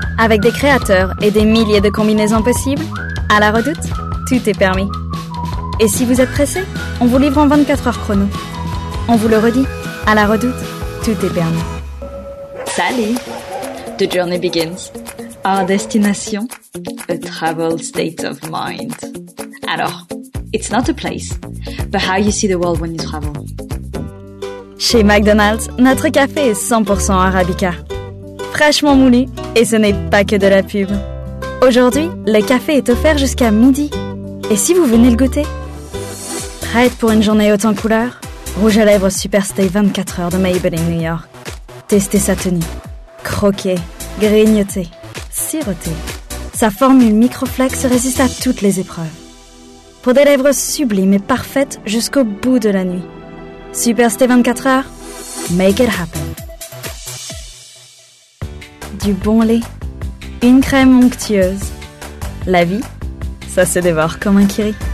Avec des créateurs et des milliers de combinaisons possibles, à la Redoute, tout est permis. Et si vous êtes pressé, on vous livre en 24 heures chrono. On vous le redit, à la Redoute, tout est permis. Salut! The journey begins. Our destination, a travel state of mind. Alors, it's not a place, but how you see the world when you travel. Chez McDonald's, notre café est 100% Arabica. Fraîchement moulu, et ce n'est pas que de la pub. Aujourd'hui, le café est offert jusqu'à midi. Et si vous venez le goûter? Prête pour une journée haute en couleurs? Rouge à lèvres Superstay 24 heures de Maybelline New York. Testez sa tenue. Croquer, grignoter, siroter. Sa formule Microflex résiste à toutes les épreuves. Pour des lèvres sublimes et parfaites jusqu'au bout de la nuit. Superstay 24 heures, make it happen. Du bon lait, une crème onctueuse. La vie, ça se dévore comme un kiri.